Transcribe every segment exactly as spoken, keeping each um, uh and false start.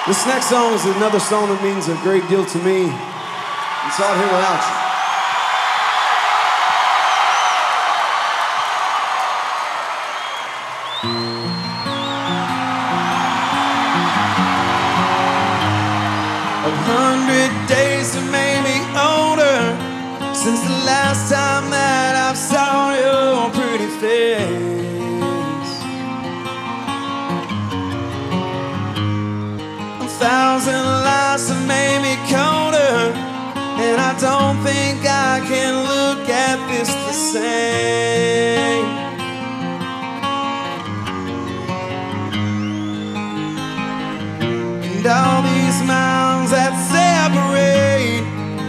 This next song is another song that means a great deal to me. It's Out Here Without You. A hundred days or maybe older since the last time that I saw your pretty face. A thousand lives or maybe colder, and I don't think I can look at this the same. And all these miles that separate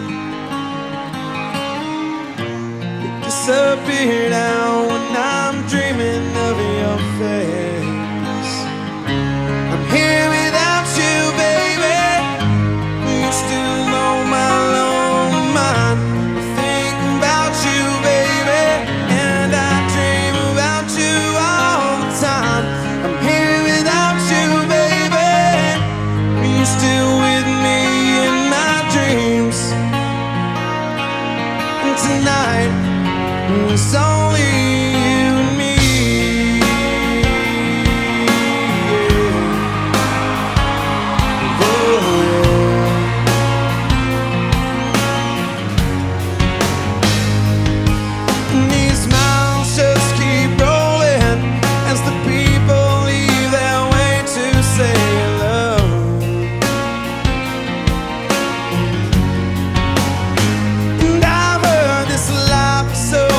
disappear now when I'm dreaming of your face. I'm here without you, baby. You still know my lonely mind. I think about you, baby, and I dream about you all the time. I'm here without you, baby. You're still with me in my dreams. And tonight it's only you and me. Yeah. Oh, yeah. And these miles just keep rolling as the people leave their way to say hello. And I've heard this life is so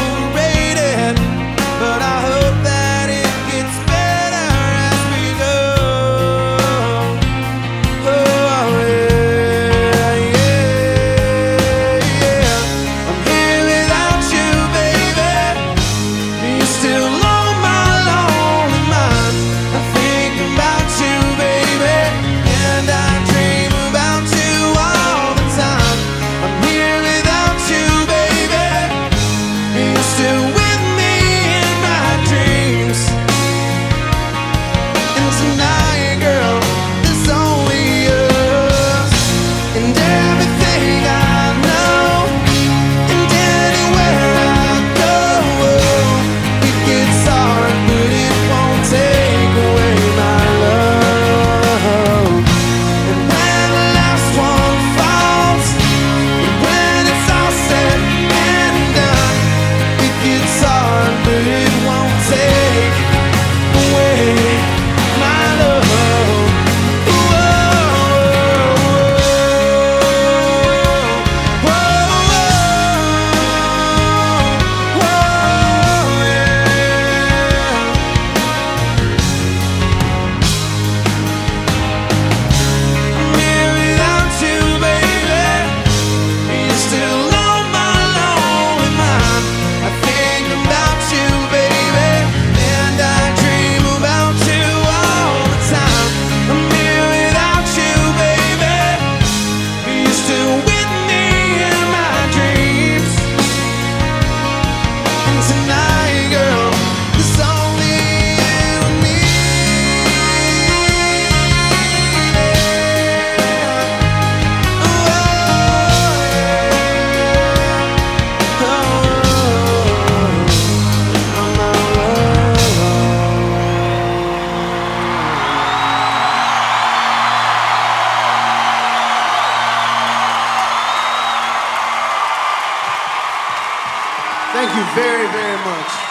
thank you very, very much.